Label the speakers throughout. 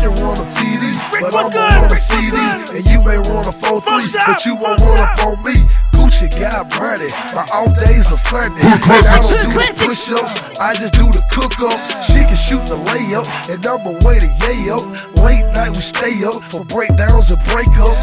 Speaker 1: can run a TD, but I'm gon' run a CD. And you may run a 4-3, but you won't run up on me. Gucci got money, my off days are Sunday. I don't do the push-ups, I just do the cook-ups. She can shoot the layup, and I'm away to yayo. Late night we stay up for breakdowns and breakups.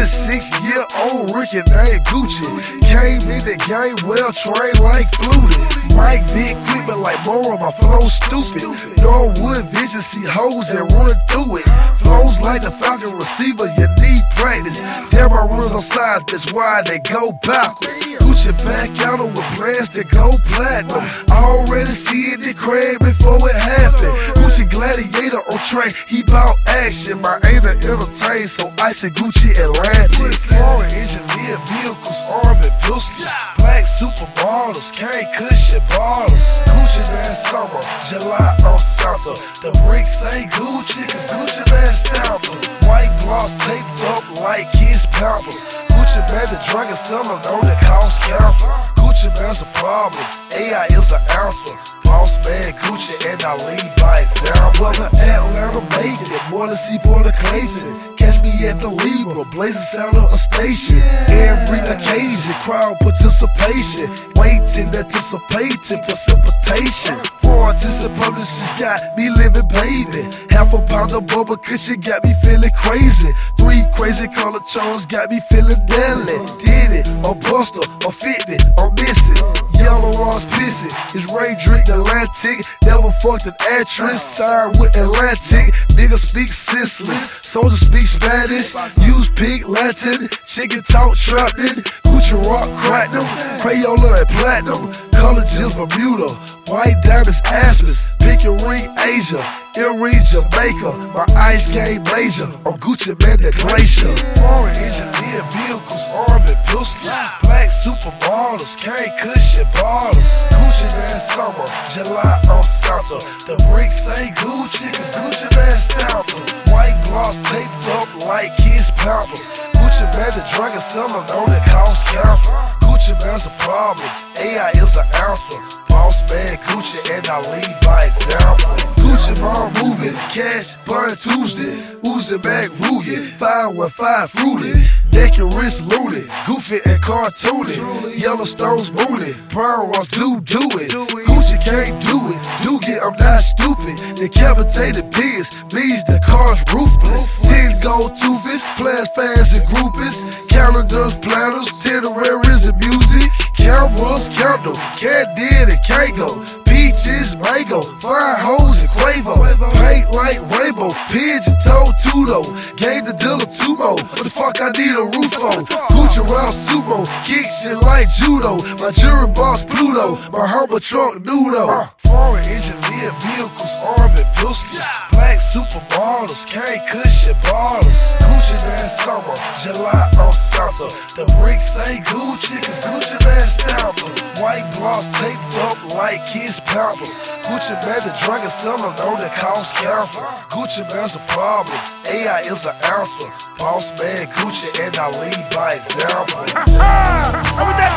Speaker 1: 26-year-old Ricky named Gucci came in the game well trained like Flutie. Mike Vick equipment like Mora, my flow stupid. Norwood vision see hoes that run through it. Flows like the Falcon receiver, you need practice. Damn, my runs on sides, that's why they go backwards. Gucci back out with plans to go platinum. Already seeing the Craig before it happened. Gucci gladiator on track, he bout action. My ain't entertained, so I say Gucci Atlantic. Foreign engineer vehicles, armed and pistols. Black supermodels, can't cushion bottles. Gucci man summer, July on Santa. The bricks ain't Gucci, cause Gucci man stamper. White gloss taped up like kids pampers. Gucci man the drug and seller known that cause cancer. Gucci man's a problem, AI is an answer. Boss man Gucci and I lead by example. Well, the Atlanta make it, more than Seaport or Clayton. Catch me at the Libra, blazing sound of a station. Every occasion, crowd participation. Waiting, anticipating precipitation. For artists and publishers got me living baby. Half a pound of bubble cushion got me feeling crazy. 3 crazy color tones got me feeling deadly. Did it, a buster, a 50, I'm missing. Yellow Ross pissing, his Ray drink Atlantic. Never fucked an actress, signed with Atlantic. Nigga speak senseless, soldier speak Spanish. Use pig Latin, chicken talk trapped in. Gucci rock cracked them, Crayola and platinum. Color gems Bermuda, white diamonds Aspens. Pick your ring Asia, earrings Jamaica. My ice game major, I'm Gucci man the glacier. Foreign engineer vehicles, armed and pistols. Black supermodels, can't cushion bottles. Gucci man summer, July on Santa. The bricks ain't Gucci, cause Gucci man stamper. White gloss taped up like kids pampers. Gucci man the drug and seller known that cause cancer. Gucci man's a problem, AI is an answer. Boss man Gucci and I lead by example. Gucci mom moving, cash burn Tuesday. Uzi back rugged, 515 fruity. Neck and wrist looted, goofy and cartoony. Yellowstone's mooning, Brown Ross do it. Gucci can't do it, do get I'm not stupid. Decapitated pigs, means the car's ruthless. 10 gold toothless, players, fans and groupies. Calendars, planners, itineraries and music. Cameras, candle, candy and Kango. Peaches, mango, fire hoes and Quavo. Paint like rainbow, pigeon toe Tudo. Gave the dealer Tumo, what the fuck I need a roof on? Gucci around sumo, kick shit like judo. My jury boss Pluto, my Hummer truck Nudo. Foreign engineer vehicles, armed and pistols. Black supermodels, can't cushion bottles. Gucci man summer, July on Santa. The bricks ain't Gucci, cause Gucci man stamper. White gloss taped up like kids pampers. Gucci man the drug and seller known that cause cancer. Gucci man's a problem, AI is an answer. Boss man Gucci and I lead by example.